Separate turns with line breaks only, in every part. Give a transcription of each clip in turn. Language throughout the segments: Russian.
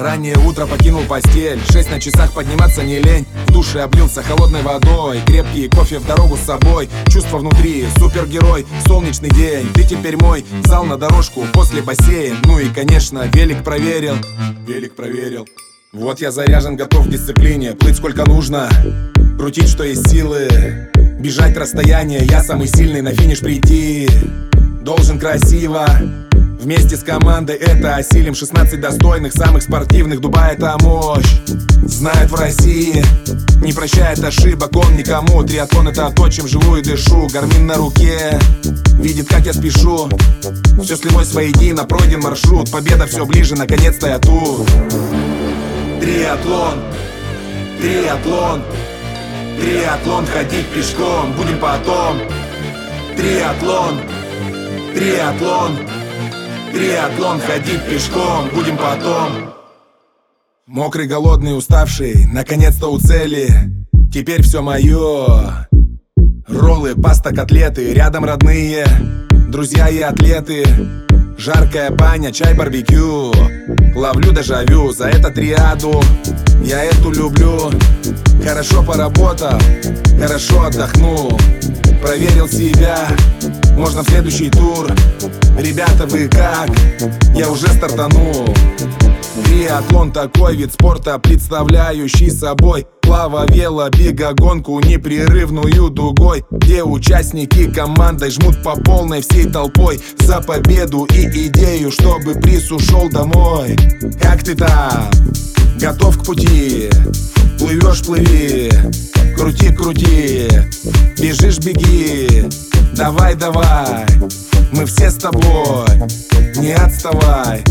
раннее утро покинул постель, 6 на часах, подниматься не лень. В душе облился холодной водой, крепкий кофе в дорогу с собой. Чувство внутри, супергерой, солнечный день. Ты теперь мой, зал на дорожку, после бассейн. Ну и конечно, велик проверил. Вот я заряжен, готов к дисциплине. Плыть сколько нужно, крутить что есть силы, бежать расстояние, я самый сильный, на финиш прийти должен красиво. Вместе с командой это осилим. 16 достойных, самых спортивных. Дубай — это мощь, знает в России, не прощает ошибок он никому. Триатлон — это то, чем живу и дышу. Гармин на руке, видит, как я спешу. Все слилось воедино, пройден маршрут. Победа все ближе, наконец-то я тут. Триатлон, триатлон, триатлон, ходить пешком будем потом. Триатлон, триатлон, триатлон, ходить пешком будем потом. Мокрый, голодный, уставший, наконец-то у цели. Теперь все мое. Роллы, паста, котлеты, рядом родные, друзья и атлеты. Жаркая баня, чай, барбекю. Ловлю дежавю за эту триаду. Я эту люблю. Хорошо поработал, хорошо отдохнул. Проверил себя, можно в следующий тур. Ребята, вы как? Я уже стартанул. Триатлон — такой вид спорта, представляющий собой плава, вело, бега, гонку непрерывную дугой, где участники командой жмут по полной всей толпой за победу и идею, чтобы приз ушел домой. Как ты там? Готов к пути? Плывешь — плыви, крути, крути, бежишь — беги. Давай, давай, мы все с тобой, не отставай.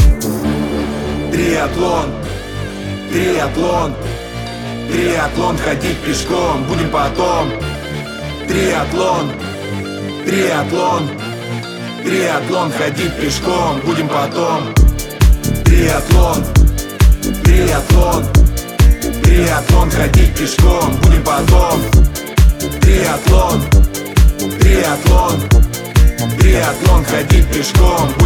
Триатлон, триатлон, триатлон, ходить пешком будем потом. Триатлон, триатлон, триатлон, ходить пешком будем потом. Триатлон, триатлон, триатлон, ходить пешком будем потом. Триатлон, триатлон, триатлон, ходить пешком